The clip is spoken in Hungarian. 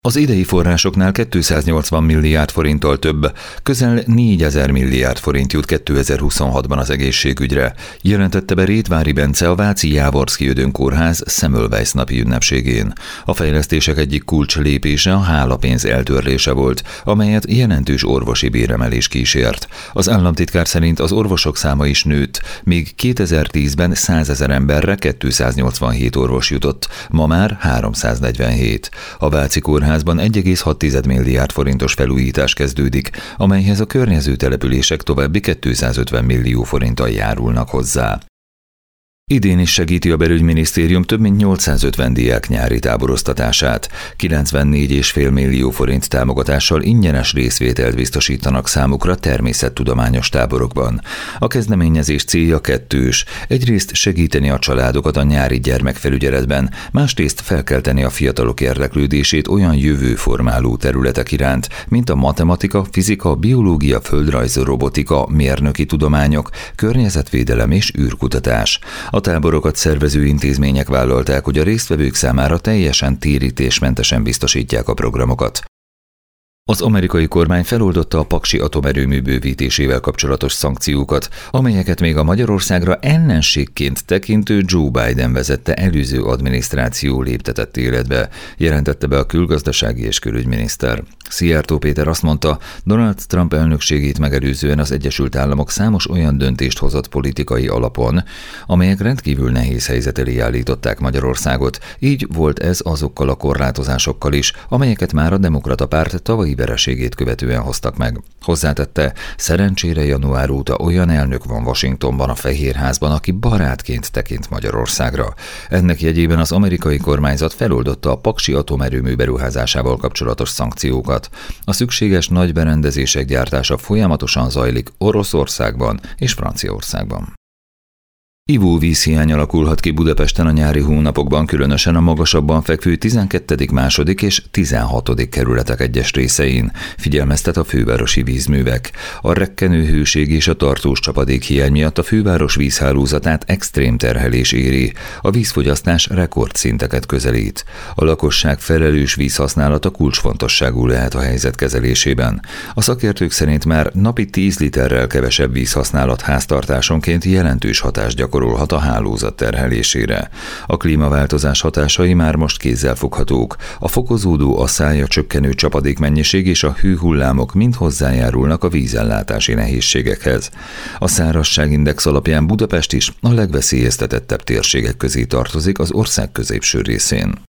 Az idei forrásoknál 280 milliárd forinttal több, közel 4000 milliárd forint jut 2026-ban az egészségügyre, jelentette be Rétvári Bence, a Váci Jávorszky Ödön Kórház Semmelweis napi ünnepségén. A fejlesztések egyik kulcs lépése a hálapénz eltörlése volt, amelyet jelentős orvosi béremelés kísért. Az államtitkár szerint az orvosok száma is nőtt, míg 2010-ben 100 000 emberre 287 orvos jutott, ma már 347. A Váci Kórházban 1,6 milliárd forintos felújítás kezdődik, amelyhez a környező települések további 250 millió forinttal járulnak hozzá. Idén is segíti a belügyminisztérium több mint 850 diák nyári táboroztatását. 94,5 millió forint támogatással ingyenes részvételt biztosítanak számukra természettudományos táborokban. A kezdeményezés célja kettős. Egyrészt segíteni a családokat a nyári gyermekfelügyeletben, másrészt felkelteni a fiatalok érdeklődését olyan jövőformáló területek iránt, mint a matematika, fizika, biológia, földrajz, robotika, mérnöki tudományok, környezetvédelem és űrkutatás. A táborokat szervező intézmények vállalták, hogy a résztvevők számára teljesen térítésmentesen biztosítják a programokat. Az amerikai kormány feloldotta a paksi atomerőmű bővítésével kapcsolatos szankciókat, amelyeket még a Magyarországra ellenségként tekintő Joe Biden vezette előző adminisztráció léptetett életbe, jelentette be a külgazdasági és külügyminiszter. Szijjártó Péter azt mondta, Donald Trump elnökségét megelőzően az Egyesült Államok számos olyan döntést hozott politikai alapon, amelyek rendkívül nehéz helyzet elé állították Magyarországot, így volt ez azokkal a korlátozásokkal is, amelyeket már a Demokrata Párt tavalyi vereségét követően hoztak meg. Hozzátette, szerencsére január óta olyan elnök van Washingtonban, a Fehérházban, aki barátként tekint Magyarországra. Ennek jegyében az amerikai kormányzat feloldotta a paksi atomerőmű beruházásával kapcsolatos szankciókat. A szükséges nagy berendezések gyártása folyamatosan zajlik Oroszországban és Franciaországban. Ivóvízhiány alakulhat ki Budapesten a nyári hónapokban, különösen a magasabban fekvő 12., második és 16. kerületek egyes részein, figyelmeztet a fővárosi vízművek. A rekkenő hőség és a tartós csapadékhiány miatt a főváros vízhálózatát extrém terhelés éri, a vízfogyasztás rekordszinteket közelít. A lakosság felelős vízhasználata kulcsfontosságú lehet a helyzet kezelésében. A szakértők szerint már napi 10 literrel kevesebb vízhasználat háztartásonként jelentős hatást gyakorolhat a hálózat terhelésére. A klímaváltozás hatásai már most kézzelfoghatók. A fokozódó asszály, a csökkenő csapadékmennyiség és a hőhullámok mind hozzájárulnak a vízellátási nehézségekhez. A szárazságindex alapján Budapest is a legveszélyeztetettebb térségek közé tartozik az ország középső részén.